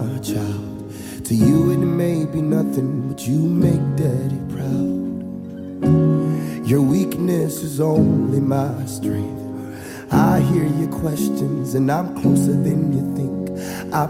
my child. To you it may be nothing, but you make daddy proud. Your weakness is only my strength. I hear your questions and I'm closer than you think. I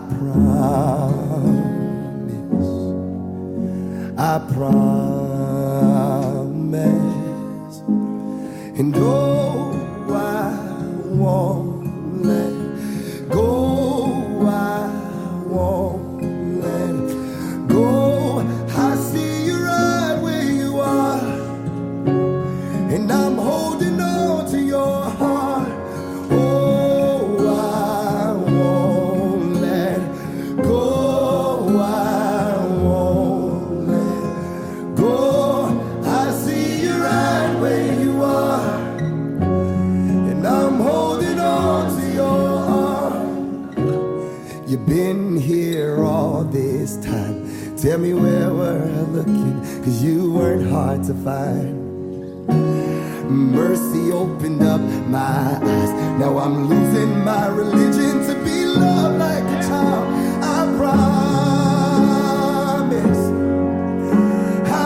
promise. And oh, I won't let go. I won't let go. I see you right where you are, and I'm holding on to your heart. Oh, I won't let go. I won't let go. I see you right where you are, and I'm holding on to your heart. You've been here all this time. Tell me where we're looking, 'cause you weren't hard to find. Mercy opened up my eyes. Now I'm losing my religion to be loved like a child. I promise. I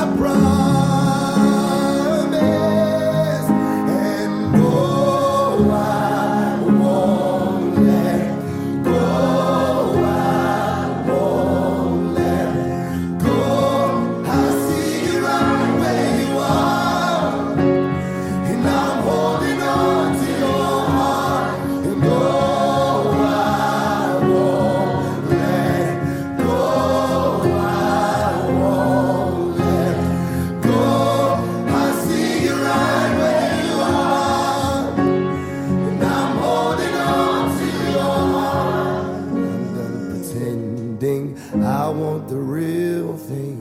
promise. And oh, I won't let go. I won't let go. I see you right where you are, and I'm holding on to your heart. And oh, I won't let go. I won't let go. I see you right where you are, and I'm holding on to your heart. I'm done pretending. I want the real thing.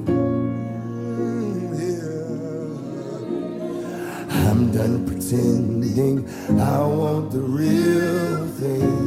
I'm done pretending. I want the real thing.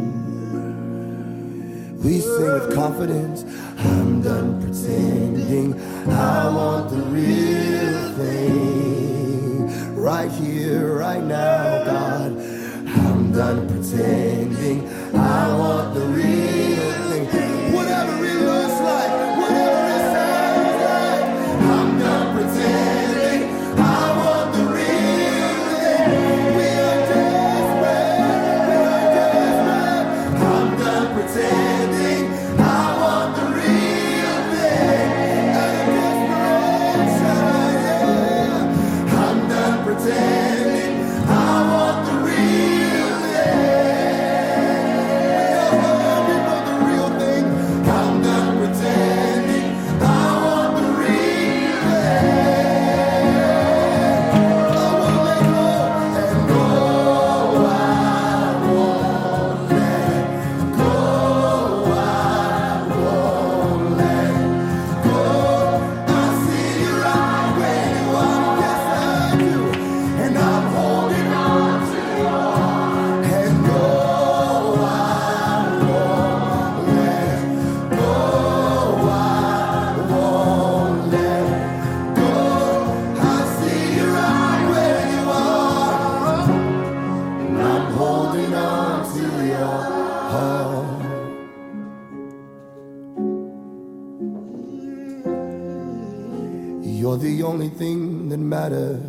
We sing with confidence. I'm done pretending. I want the real thing. Right here, right now, God. I'm done pretending. I want the real thing. Whatever it looks like, whatever it sounds like. I'm done pretending. I want the real thing. We are desperate. We are desperate. I'm done pretending. I want the real thing. Out of desperation, yeah. I'm done pretending. I want the real thing. We want the real thing. I'm done pretending. I want the real thing. I won't let go. And go. I won't let go. I won't let go. I see you right where you are. Yes, I do. And I'm holding on to your heart. And go. I won't let go. I won't let go. I see you right where you are, and I'm holding on to your heart. You're the only thing that matters.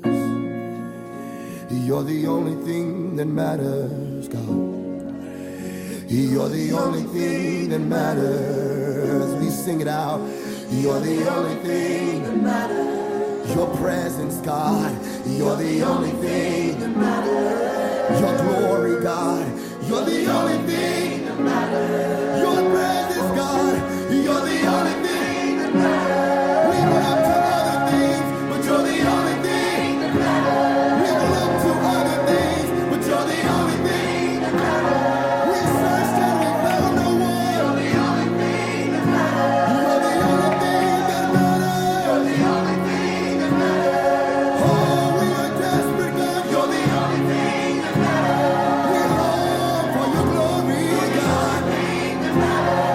You're the only thing that matters, God. You're the only thing that matters. We sing it out. You're the only thing that matters. Your presence, God. You're the only thing that matters. Your glory, God. You're the only thing that matters. Your presence, God. You're the only thing that matters. We will look to other things, but you're the only thing that matters. We will look to other things, but you're the only thing that matters. We searched and we found no one. You're the only thing that matters. You're the only thing that matters. You're the only thing that matters. Oh, we are desperate, God. You're the only thing that matters. We long for your glory, God. You're the only thing that matters.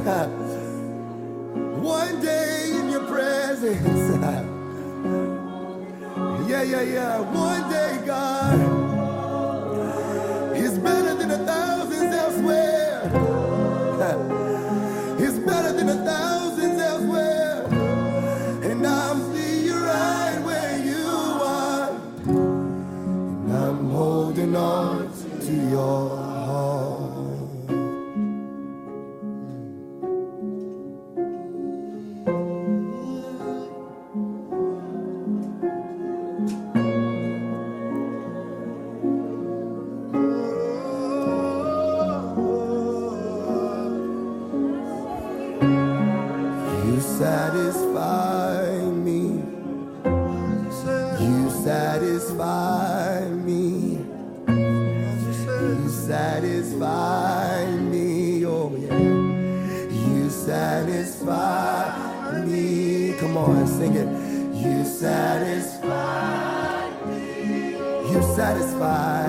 One day in your presence. Yeah. One day, God, is better than 1,000 elsewhere. It's better than 1,000 elsewhere. And I'm seeing right where you are. And I'm holding on to your heart. You satisfy me. You satisfy me. You satisfy me. Oh yeah. You satisfy me. Come on, sing it. You satisfy me. You satisfy.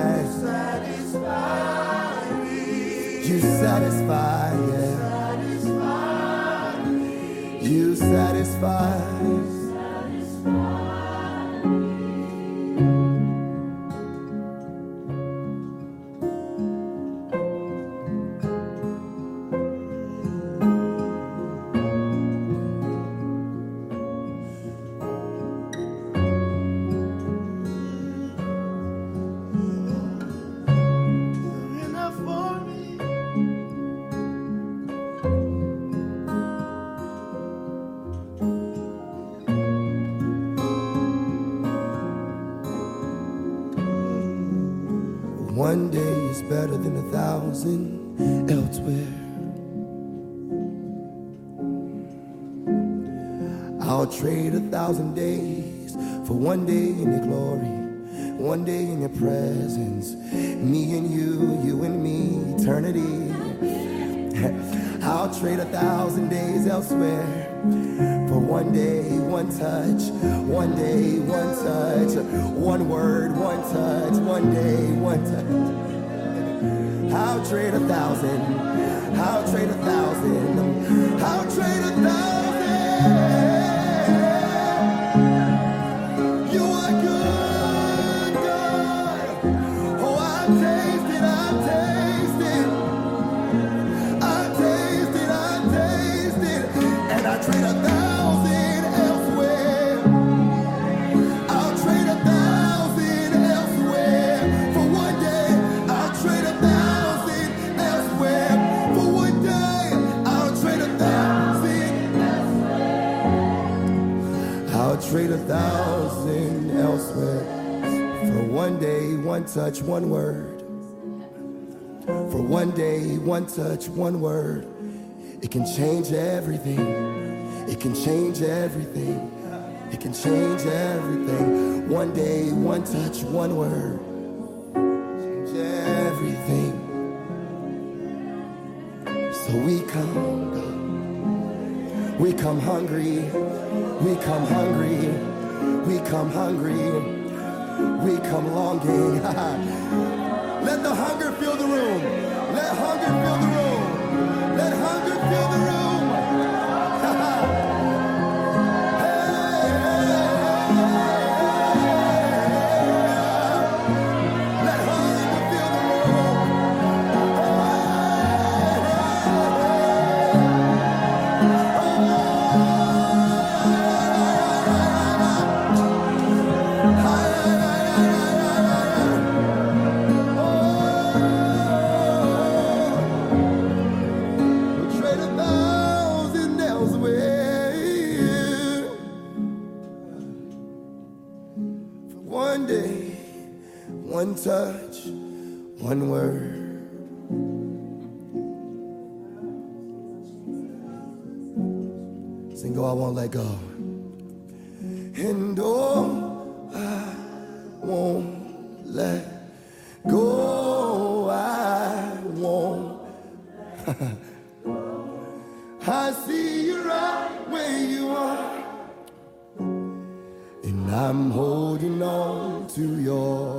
You satisfy, yeah. You satisfy. One day is better than 1,000 elsewhere. I'll trade 1,000 days for one day in your glory, one day in your presence. Me and you and me, eternity. I'll trade 1,000 days elsewhere for one day, one touch, one day, one touch, one word, one touch, one day, one touch. I'll trade 1,000. I'll trade 1,000. I'll trade 1,000. You are good, God. Oh, I've tasted, I've tasted. I've tasted, I've tasted. And I trade 1,000 elsewhere. I'll trade 1,000 elsewhere for one day. I'll trade 1,000 elsewhere for one day. I'll trade 1,000 elsewhere. I'll trade 1,000 elsewhere for one day, one touch, one word. For one day, one touch, one word. It can change everything. It can change everything. It can change everything. One day, one touch, one word. Change everything. So we come, God. We come hungry. We come hungry. We come hungry. We come longing. Let the hunger fill the room. Let hunger fill the room. Let hunger fill the room. One day, one touch, one word. Sing, oh, I won't let go. And oh, I won't let go. I won't. I see you right where you are. And I'm holding on to your